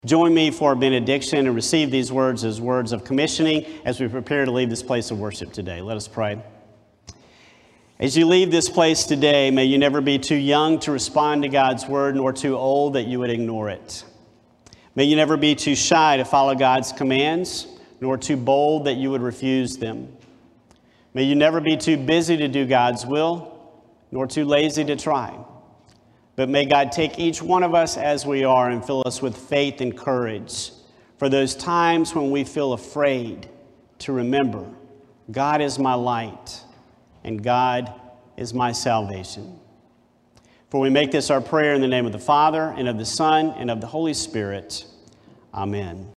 Join me for a benediction and receive these words as words of commissioning as we prepare to leave this place of worship today. Let us pray. As you leave this place today, may you never be too young to respond to God's word, nor too old that you would ignore it. May you never be too shy to follow God's commands, nor too bold that you would refuse them. May you never be too busy to do God's will, nor too lazy to try. But may God take each one of us as we are and fill us with faith and courage for those times when we feel afraid to remember God is my light and God is my salvation. For we make this our prayer in the name of the Father and of the Son and of the Holy Spirit. Amen.